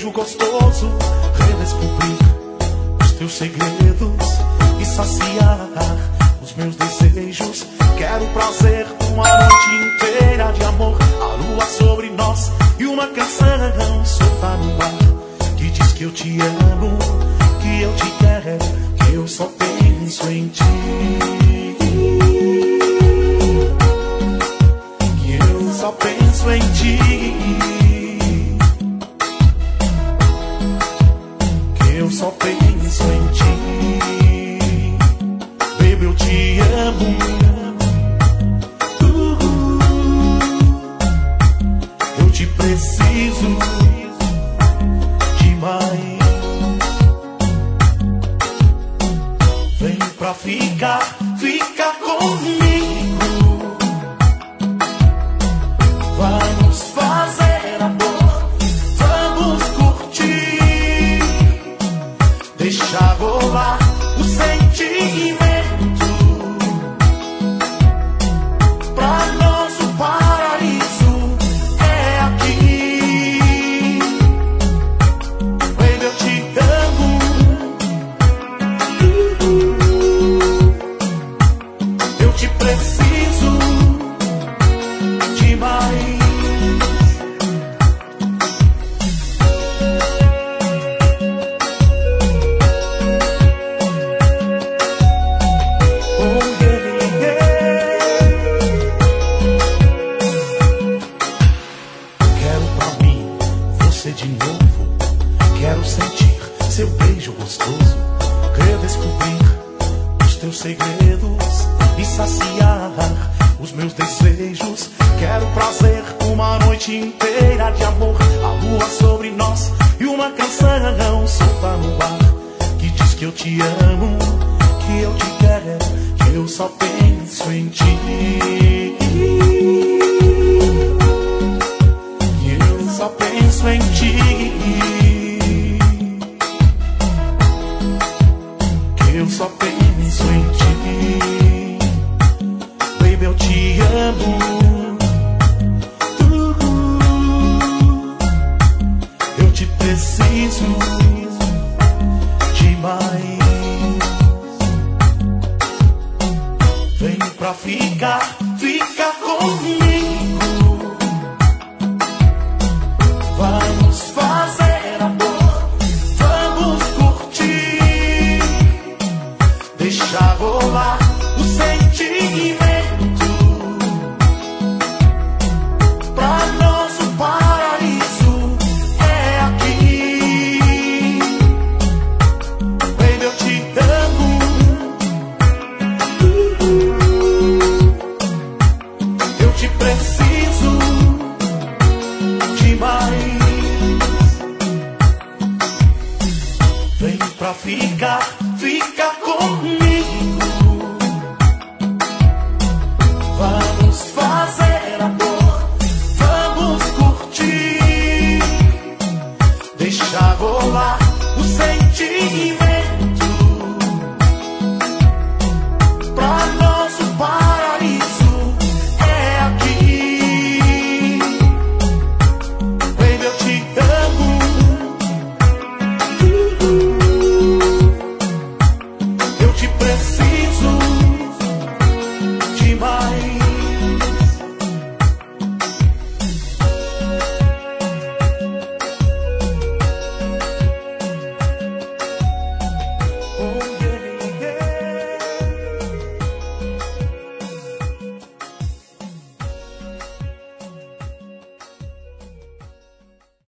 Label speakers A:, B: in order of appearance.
A: beijo gostoso, redescobrir os teus segredos e saciar os meus desejos. Quero prazer, uma noite inteira de amor, a lua sobre nós e uma canção solta no ar que diz que eu te amo, que eu te quero, que eu só penso em ti. Que eu só penso em ti. Que eu só penso em ti. Baby, eu te amo. Eu te preciso demais. Vem pra ficar, fica comigo. Vamos fazer amor, vamos curtir, deixar rolar o sentimento. Pra nosso paraíso é aqui. Baby, eu te amo. Eu te preciso demais. Oh, yeah, yeah. Quero pra mim você de novo. Quero sentir seu beijo gostoso, redescobrir os teus segredos e saciar os meus desejos. Quero prazer, uma noite inteira de amor, a lua sobre nós e uma canção solta no ar que diz que eu te amo, que eu te quero, que eu só penso em ti. Que eu só penso em ti. Que eu só penso em ti. Baby, eu te amo. Eu te preciso demais. Vem pra ficar, fica comigo. Vamos fazer amor, vamos curtir, deixar rolar o sentimento. Pra nosso paraíso é aqui. Baby, eu te amo. Eu te preciso demais. Vem pra ficar, fica comigo. Vamos fazer amor, vamos curtir, deixar rolar o sentimento.